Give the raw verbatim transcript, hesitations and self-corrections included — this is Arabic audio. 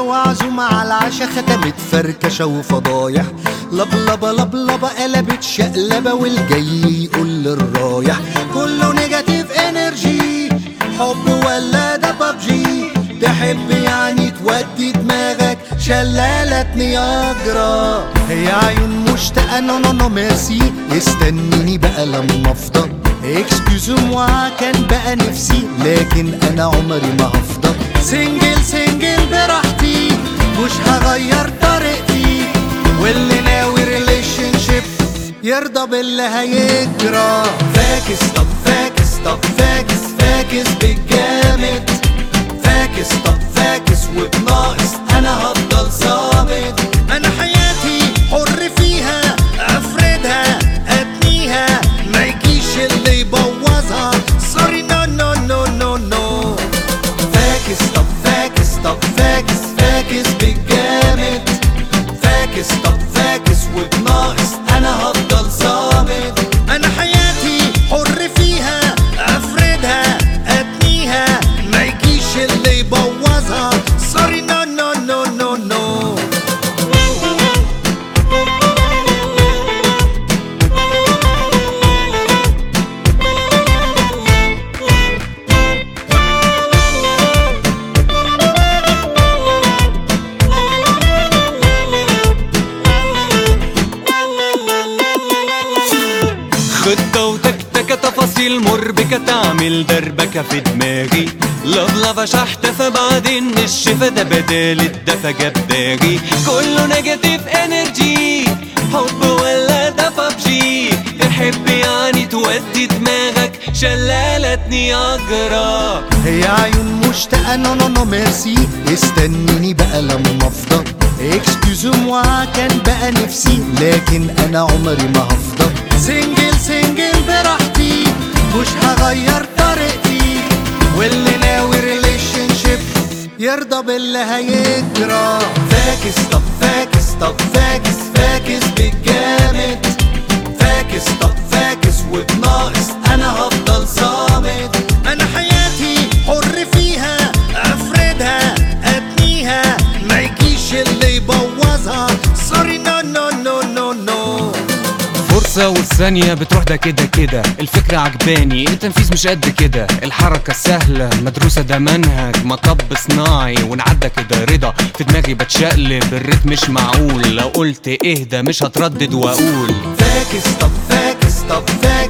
وعزومة على العشا، ختمت فركشة وفضايح، لبلبة لبلبة قلبت شقلبة، والجاي يقول للرايح كله نيجاتيف انرجي. حب ولا ده بابجي؟ تحب يعني تودي دماغك شلالة نياجرا. هي عيون مشتاقة نو نو نو ميرسي، استنيني بقى لما افضل. اكسكيوز موا كان بقى نفسي، لكن انا عمري ما هفضل سنجل سنجل براحتي، مش هغير طريقتي. واللي ناوي ريليشن شيب يرضى باللي هيجرى. فاكس طب فاكس طب فاكس فاكس بالجامد، فاكس طب فاكس وبناقص انا هفضل صامت. انا حياتي حر فيها، افردها ابنيها، ما يجيش اللي يبوظها. سوري نو نو نو نو نو. فاكس طب فاكس طب فاكس فاكس بالجامد، فاكس طب فاكس وبناقص انا هفضل صامت. انا حياتي حر فيها، افردها ابنيها، ما يجيش اللي يبوظها. سوري نو نو نو نو نو. خطة وتكتكة تفاصيل مربكة تعمل دربكة في دماغي. لفلفة شحتفة بعدين نشفة، ده بدال الدفا جاب داغي. كله نيجاتيف انرجي، حب ولا ده بابجي؟ تحب يعني تودي دماغك شلالة نياجرا. هي عيون مشتاقة نو نو نو ميرسي، استنيني بقى لما افضل. اكسكيوز موا كان بقى نفسي، لكن انا عمري ما هفضل سنجل سنجل براحتي، مش هغير طريقتي. واللي ناوي ريليشن شيب يرضى باللي هيجرى. فاكس طب فاكس طب فاكس فاكس بالجامد، فاكس طب فاكس وبناقص انا هفضل صامت. انا حياتي حر فيها، افردها ابنيها، ما يجيش اللي يبوظها. سوري نو نو نو نو نو. فرصة والثانية بتروح ده كده كده. الفكرة عجباني، التنفيذ مش قد كده. الحركة سهلة مدروسة، ده منهج مطب صناعي، ونعدى كده رضا. في دماغي بتشقلب الريتم مش معقول، لو قلت اهدى مش هتردد واقول. فاكس طب فاكس طب فاكس